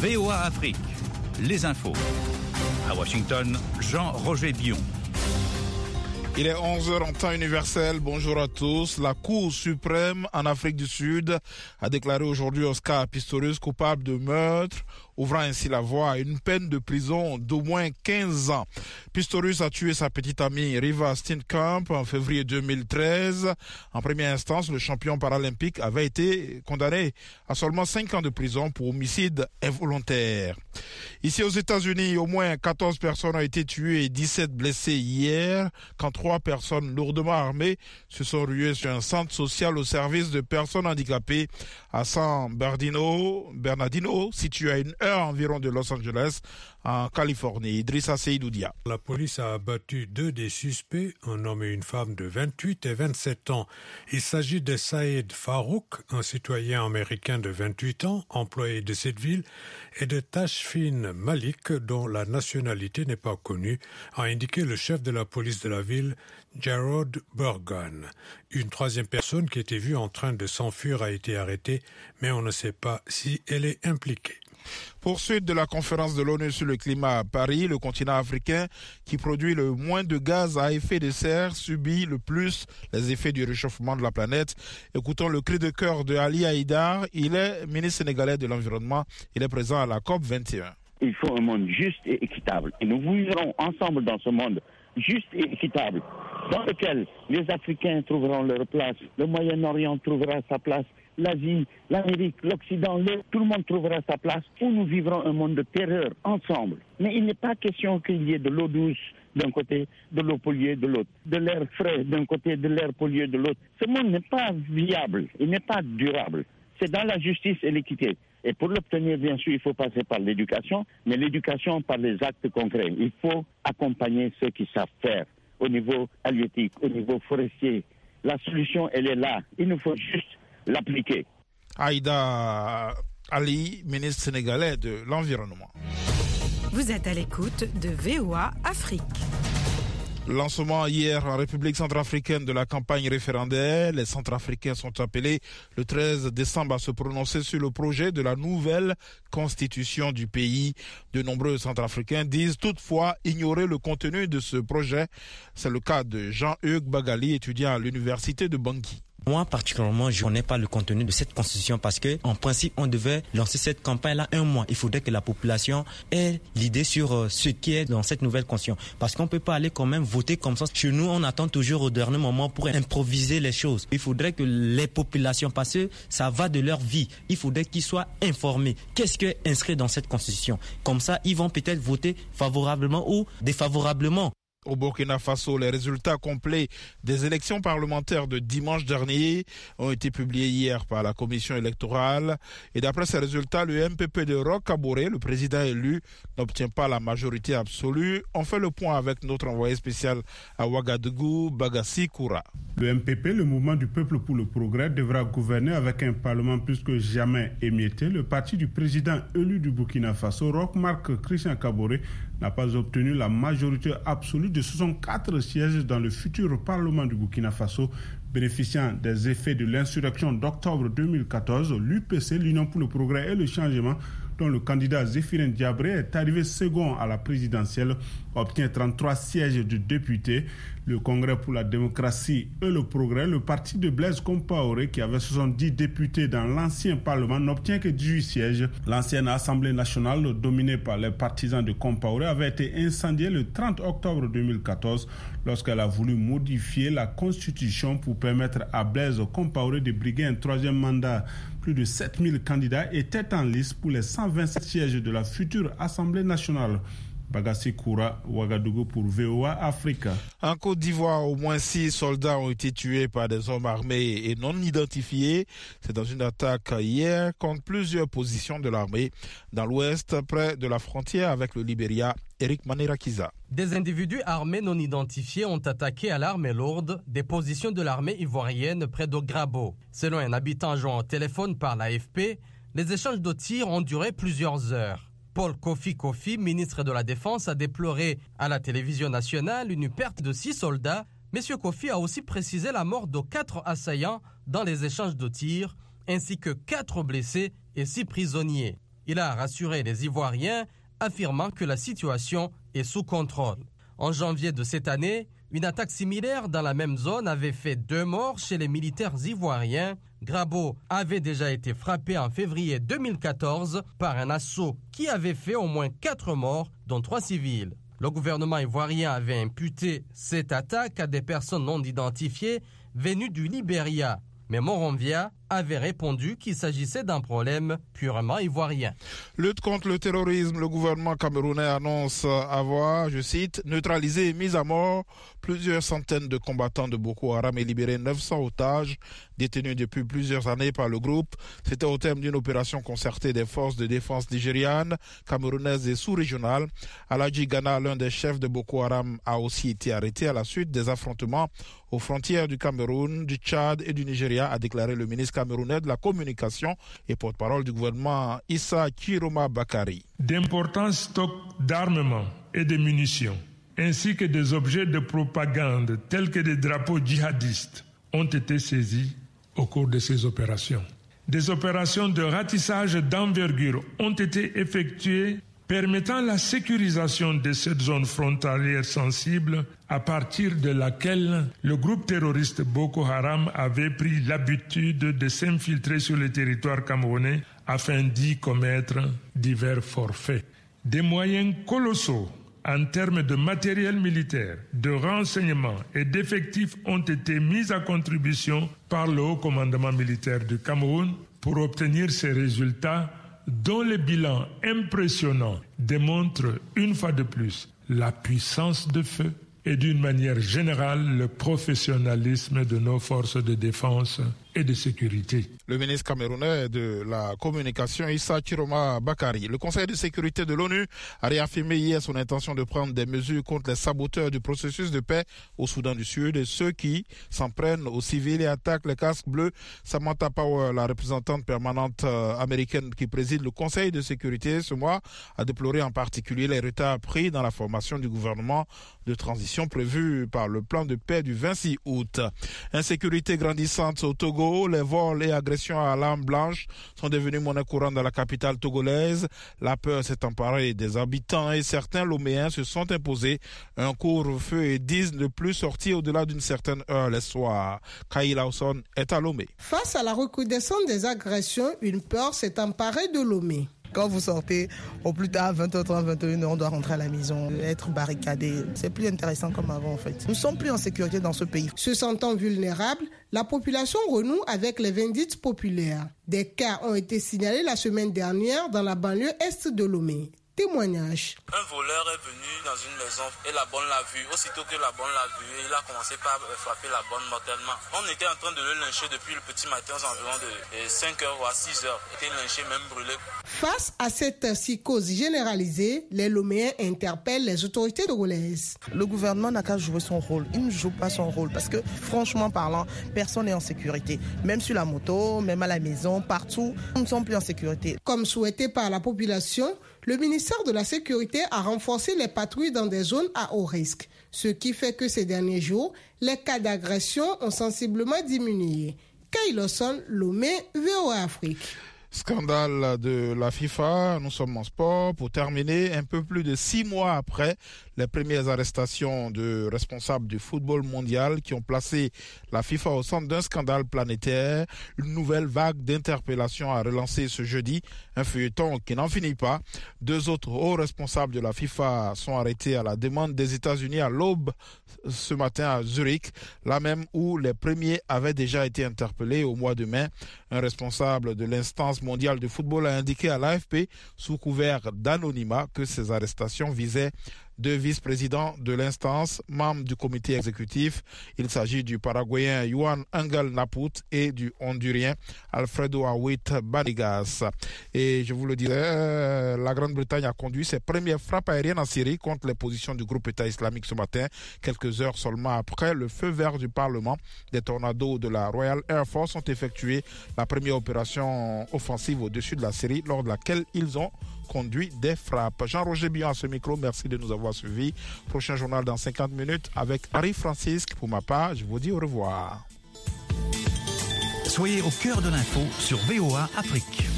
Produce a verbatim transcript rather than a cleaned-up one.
V O A Afrique, les infos. À Washington, Jean-Roger Dion. Il est onze heures en temps universel. Bonjour à tous. La Cour suprême en Afrique du Sud a déclaré aujourd'hui Oscar Pistorius coupable de meurtre, ouvrant ainsi la voie à une peine de prison d'au moins quinze ans. Pistorius a tué sa petite amie Riva Steenkamp en février deux mille treize. En première instance, le champion paralympique avait été condamné à seulement cinq ans de prison pour homicide involontaire. Ici aux États-Unis, au moins quatorze personnes ont été tuées et dix-sept blessées hier quand trois personnes lourdement armées se sont ruées sur un centre social au service de personnes handicapées à San Bernardino, Bernardino, situé à une heure environ de Los Angeles, en Californie. Idrissa Seydoudia. La police a abattu deux des suspects, un homme et une femme de vingt-huit et vingt-sept ans. Il s'agit de Saïd Farouk, un citoyen américain de vingt-huit ans, employé de cette ville, et de Tashfin Malik, dont la nationalité n'est pas connue, a indiqué le chef de la police de la ville, Gerald Burgon. Une troisième personne qui était vue en train de s'enfuir a été arrêtée, mais on ne sait pas si elle est impliquée. Poursuite de la conférence de l'ONU sur le climat à Paris, le continent africain qui produit le moins de gaz à effet de serre subit le plus les effets du réchauffement de la planète. Écoutons le cri de cœur de Ali Haïdar. Il est ministre sénégalais de l'Environnement. Il est présent à la COP vingt et un. Il faut un monde juste et équitable. Et nous vivrons ensemble dans ce monde juste et équitable, dans lequel les Africains trouveront leur place, le Moyen-Orient trouvera sa place, l'Asie, l'Amérique, l'Occident, le, tout le monde trouvera sa place, où nous vivrons un monde de terreur ensemble. Mais il n'est pas question qu'il y ait de l'eau douce d'un côté, de l'eau polluée de l'autre, de l'air frais d'un côté, de l'air pollué de l'autre. Ce monde n'est pas viable, il n'est pas durable. C'est dans la justice et l'équité. Et pour l'obtenir, bien sûr, il faut passer par l'éducation, mais l'éducation par les actes concrets. Il faut accompagner ceux qui savent faire au niveau halieutique, au niveau forestier. La solution, elle est là. Il nous faut juste l'appliquer. Aïda Ali, ministre sénégalais de l'Environnement. Vous êtes à l'écoute de V O A Afrique. Lancement hier en République centrafricaine de la campagne référendaire. Les Centrafricains sont appelés le treize décembre à se prononcer sur le projet de la nouvelle constitution du pays. De nombreux Centrafricains disent toutefois ignorer le contenu de ce projet. C'est le cas de Jean-Hugues Bagali, étudiant à l'université de Bangui. Moi, particulièrement, je ne connais pas le contenu de cette constitution parce que, en principe, on devait lancer cette campagne-là un mois. Il faudrait que la population ait l'idée sur euh, ce qui est dans cette nouvelle constitution. Parce qu'on ne peut pas aller quand même voter comme ça. Chez nous, on attend toujours au dernier moment pour improviser les choses. Il faudrait que les populations, parce que ça va de leur vie, il faudrait qu'ils soient informés. Qu'est-ce qui est inscrit dans cette constitution? Comme ça, ils vont peut-être voter favorablement ou défavorablement. Au Burkina Faso, les résultats complets des élections parlementaires de dimanche dernier ont été publiés hier par la commission électorale. Et d'après ces résultats, le M P P de Roch Kaboré, le président élu, n'obtient pas la majorité absolue. On fait le point avec notre envoyé spécial à Ouagadougou, Bagassi Koura. Le M P P, le mouvement du peuple pour le progrès, devra gouverner avec un parlement plus que jamais émietté. Le parti du président élu du Burkina Faso, Roch Marc Christian Kaboré, n'a pas obtenu la majorité absolue de soixante-quatre sièges dans le futur Parlement du Burkina Faso, bénéficiant des effets de l'insurrection d'octobre deux mille quatorze. L'U P C, l'Union pour le progrès et le changement, dont le candidat Zéphirin Diabré est arrivé second à la présidentielle, obtient trente-trois sièges de députés. Le Congrès pour la démocratie et le progrès, le parti de Blaise Compaoré, qui avait soixante-dix députés dans l'ancien Parlement, n'obtient que dix-huit sièges. L'ancienne Assemblée nationale, dominée par les partisans de Compaoré, avait été incendiée le trente octobre deux mille quatorze lorsqu'elle a voulu modifier la Constitution pour permettre à Blaise Compaoré de briguer un troisième mandat. Plus de sept mille candidats étaient en lice pour les cent vingt-sept sièges de la future Assemblée nationale. Bagassi Koura, Ouagadougou pour V O A Afrique. En Côte d'Ivoire, au moins six soldats ont été tués par des hommes armés et non identifiés. C'est dans une attaque hier contre plusieurs positions de l'armée dans l'ouest, près de la frontière avec le Libéria. Eric Manirakiza. Des individus armés non identifiés ont attaqué à l'arme lourde des positions de l'armée ivoirienne près d'Ograbo. Selon un habitant joint au téléphone par l'A F P, les échanges de tirs ont duré plusieurs heures. Paul Kofi Kofi, ministre de la Défense, a déploré à la télévision nationale une perte de six soldats. M. Kofi a aussi précisé la mort de quatre assaillants dans les échanges de tirs, ainsi que quatre blessés et six prisonniers. Il a rassuré les Ivoiriens, affirmant que la situation est sous contrôle. En janvier de cette année, une attaque similaire dans la même zone avait fait deux morts chez les militaires ivoiriens. Grabo avait déjà été frappé en février deux mille quatorze par un assaut qui avait fait au moins quatre morts, dont trois civils. Le gouvernement ivoirien avait imputé cette attaque à des personnes non identifiées venues du Libéria. Mais Monrovia avait répondu qu'il s'agissait d'un problème purement ivoirien. Lutte contre le terrorisme, le gouvernement camerounais annonce avoir, je cite, neutralisé et mis à mort plusieurs centaines de combattants de Boko Haram et libéré neuf cents otages détenus depuis plusieurs années par le groupe. C'était au terme d'une opération concertée des forces de défense nigérianes, camerounaises et sous-régionales. Aladji Gana, l'un des chefs de Boko Haram, a aussi été arrêté à la suite des affrontements aux frontières du Cameroun, du Tchad et du Nigeria, a déclaré le ministre camerounais de la communication et porte-parole du gouvernement Issa Chiroma Bakari. D'importants stocks d'armement et de munitions, ainsi que des objets de propagande tels que des drapeaux djihadistes, ont été saisis au cours de ces opérations. Des opérations de ratissage d'envergure ont été effectuées permettant la sécurisation de cette zone frontalière sensible à partir de laquelle le groupe terroriste Boko Haram avait pris l'habitude de s'infiltrer sur le territoire camerounais afin d'y commettre divers forfaits. Des moyens colossaux en termes de matériel militaire, de renseignement et d'effectifs ont été mis à contribution par le haut commandement militaire du Cameroun pour obtenir ces résultats dont le bilan impressionnant démontre une fois de plus la puissance de feu et d'une manière générale le professionnalisme de nos forces de défense et de sécurité. Le ministre camerounais de la communication Issa Chiroma Bakari. Le Conseil de sécurité de l'ONU a réaffirmé hier son intention de prendre des mesures contre les saboteurs du processus de paix au Soudan du Sud et ceux qui s'en prennent aux civils et attaquent les casques bleus. Samantha Power, la représentante permanente américaine qui préside le Conseil de sécurité ce mois, a déploré en particulier les retards pris dans la formation du gouvernement de transition prévu par le plan de paix du vingt-six août. Insécurité grandissante au Togo. Les vols et agressions à l'arme blanche sont devenus monnaie courante dans la capitale togolaise. La peur s'est emparée des habitants et certains Loméens se sont imposés un couvre-feu et disent ne plus sortir au-delà d'une certaine heure le soir. Kay Lawson est à Lomé. Face à la recrudescence des agressions, une peur s'est emparée de Lomé. Quand vous sortez, au plus tard, vingt heures trente, vingt et une heures, on doit rentrer à la maison, être barricadé. C'est plus intéressant comme avant, en fait. Nous ne sommes plus en sécurité dans ce pays. Se sentant vulnérables, la population renoue avec les vindictes populaires. Des cas ont été signalés la semaine dernière dans la banlieue est de Lomé. Témoignage. Un voleur est venu dans une maison et la bonne l'a vu. Aussitôt que la bonne l'a vu, il a commencé par frapper la bonne mortellement. On était en train de le lyncher depuis le petit matin aux environs de cinq heures ou à six heures. Il était lynché, même brûlé. Face à cette psychose généralisée, les Loméens interpellent les autorités togolaises. Le gouvernement n'a qu'à jouer son rôle. Il ne joue pas son rôle parce que, franchement parlant, personne n'est en sécurité. Même sur la moto, même à la maison, partout, nous ne sommes plus en sécurité. Comme souhaité par la population, le ministère de la Sécurité a renforcé les patrouilles dans des zones à haut risque, ce qui fait que ces derniers jours, les cas d'agression ont sensiblement diminué. Kay Lawson, Lomé, V O A Afrique. Scandale de la FIFA, nous sommes en sport. Pour terminer, un peu plus de six mois après les premières arrestations de responsables du football mondial qui ont placé la FIFA au centre d'un scandale planétaire, une nouvelle vague d'interpellations a relancé ce jeudi, un feuilleton qui n'en finit pas. Deux autres hauts responsables de la FIFA sont arrêtés à la demande des États-Unis à l'aube ce matin à Zurich, là même où les premiers avaient déjà été interpellés au mois de mai. Un responsable de l'instance mondiale de football a indiqué à l'A F P, sous couvert d'anonymat, que ces arrestations visaient deux vice-présidents de l'instance, membres du comité exécutif. Il s'agit du Paraguayen Juan Angel Naput et du Hondurien Alfredo Awit Banigas. Et je vous le disais, la Grande-Bretagne a conduit ses premières frappes aériennes en Syrie contre les positions du groupe État islamique ce matin, quelques heures seulement après le feu vert du Parlement. Des tornados de la Royal Air Force ont effectué la première opération offensive au-dessus de la Syrie, lors de laquelle ils ont conduit des frappes. Jean-Roger Bion à ce micro, merci de nous avoir suivis. Prochain journal dans cinquante minutes avec Harry Francisque. Pour ma part, je vous dis au revoir. Soyez au cœur de l'info sur V O A Afrique.